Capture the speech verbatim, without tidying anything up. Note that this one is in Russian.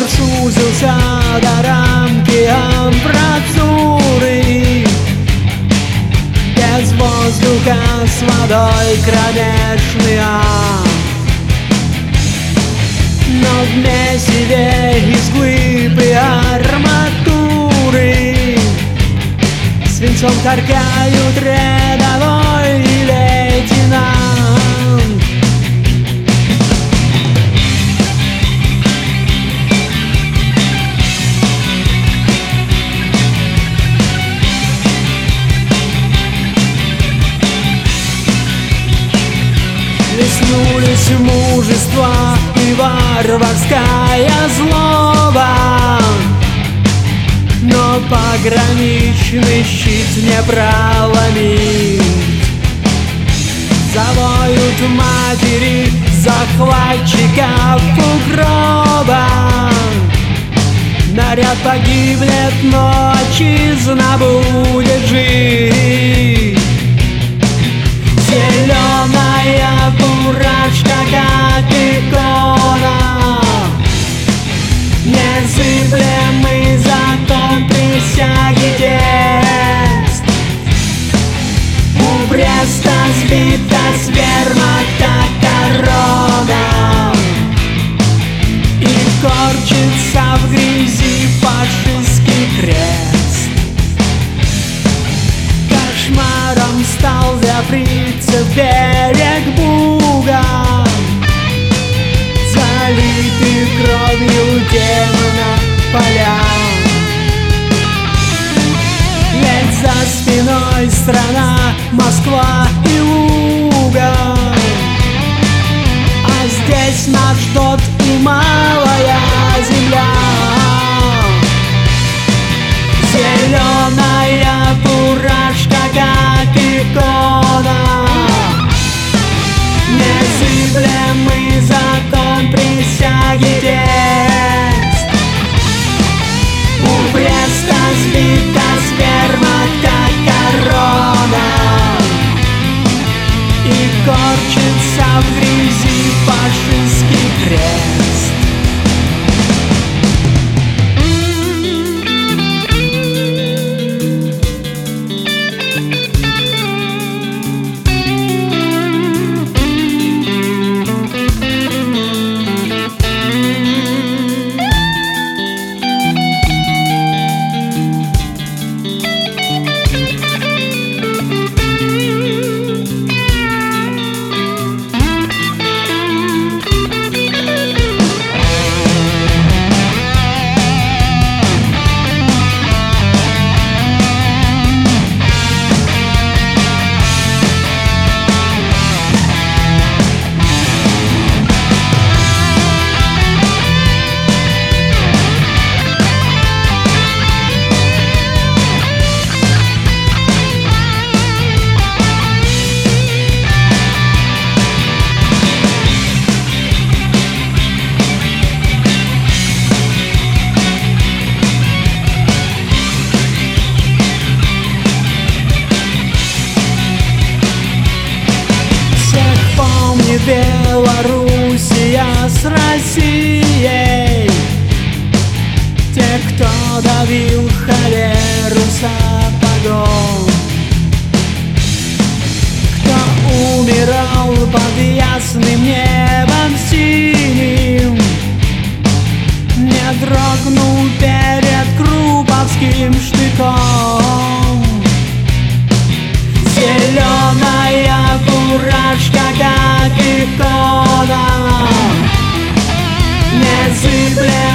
сузился до рамки амбразуры. Без воздуха с водой кромешный ад, но в месиве из глыб и арматуры свинцом торгают рядовой лейтенант. Леснулись мужество и варварская злоба, но пограничный щит не проломить. Завоют матери захватчиков у гроба. Наряд погибнет, но отчизна будет жить. Зеленая фуражка, как икона, незыблемый закон присяги текст. У Бреста сбита сперма, как корона, и корчится в грязи фашистский крест. Кошмаром стал для фрицев берег Буга, залитый кровью демона поля. Ведь за спиной страна, Москва и Луга, а здесь нас ждет и малая земля. Зеленая фуражка, как икона, незыблемый закон присяги текст. У Бреста сбита сперма, как корона, и корчится в грязи фашистский крест. Белоруссия с Россией, те, кто давил холеру сапогом, кто умирал под ясным небом синим, не дрогнул перед Круповским штыком. Зеленая фуражка, как икона, незыблемая